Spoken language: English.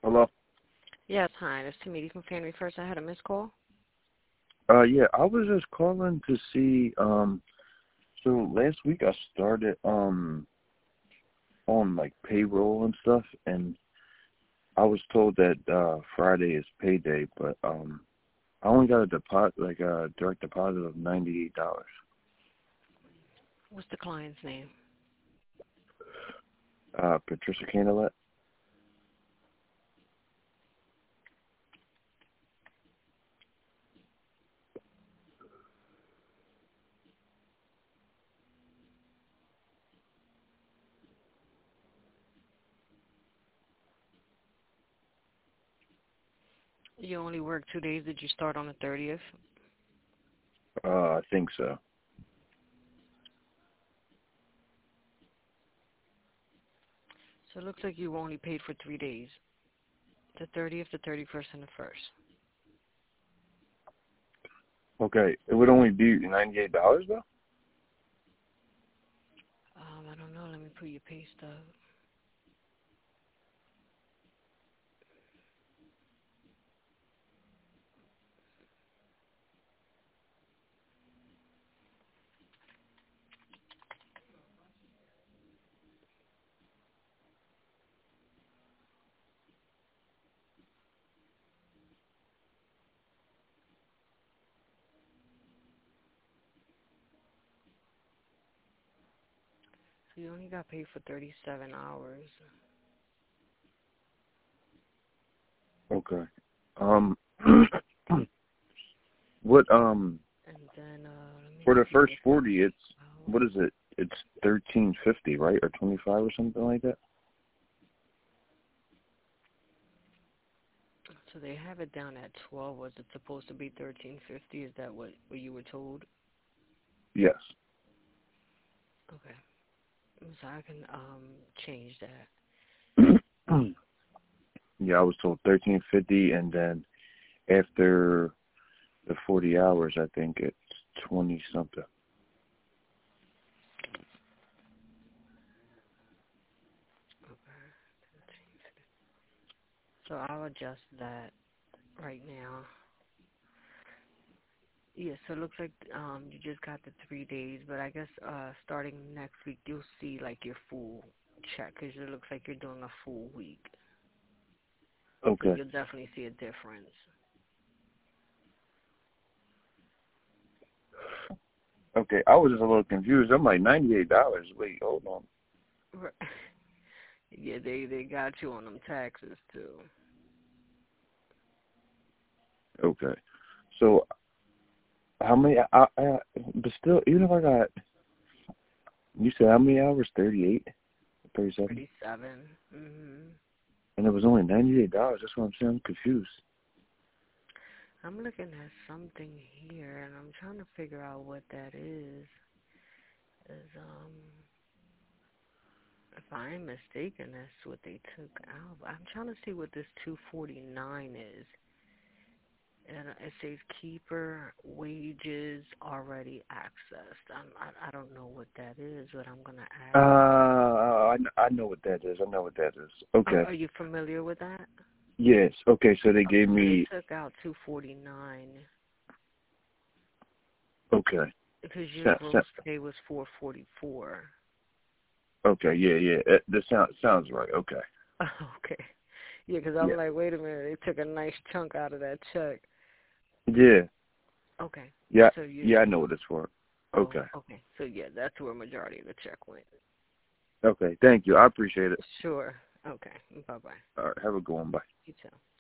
Hello? Yes, hi. This is Tamiti from Family First. I had a missed call. Yeah, I was just calling to see, so last week I started, on, like, payroll and stuff, and I was told that, Friday is payday, but, I only got a deposit, like a direct deposit of $98. What's the client's name? Patricia Candelet? You only work 2 days. Did you start on the 30th? I think so. So it looks like you only paid for 3 days. The 30th, the 31st, and the 1st. Okay, it would only be $98, though? I don't know. Let me put your pay stub. So you only got paid for 37 hours. Okay. What, And then, let me for the see first what 40, it's, hours. what is it? It's 13.50, right? Or 25 or something like that? So they have it down at 12. Was it supposed to be 13.50? Is that what you were told? Yes. Okay. So I can change that. Yeah, I was told 13.50, and then after the 40 hours, I think it's 20 something. Okay. So I'll adjust that right now. Yeah, so it looks like you just got the 3 days, but I guess starting next week you'll see like your full check because it looks like you're doing a full week. So Okay. you'll definitely see a difference. Okay, I was just a little confused. I'm like, $98. Wait, hold on. Right. Yeah, they got you on them taxes too. Okay. So, how many, but still, even if I got, you said how many hours? 38? 37? 37. Mhm. And it was only $98. That's what I'm saying. I'm confused. I'm looking at something here and I'm trying to figure out what that is. If I'm mistaken, that's what they took out. I'm trying to see what this 249 is. And it says keeper wages already accessed. I don't know what that is, but I'm going to add it. I know what that is. I know what that is. Okay. Are you familiar with that? Yes. Okay, so they gave So they me, took out 249 okay. because your So, gross pay was 444. okay, yeah. That sounds right. Okay. Okay. Yeah, because Yeah. I'm like, wait a minute, they took a nice chunk out of that check. Yeah. Okay. Yeah. So you, Yeah, I know what it's for. oh, Okay. okay. So yeah, that's where majority of the check went. Okay. Thank you. I appreciate it. Sure. Okay. Bye-bye. All right. Have a good one. Bye. You too.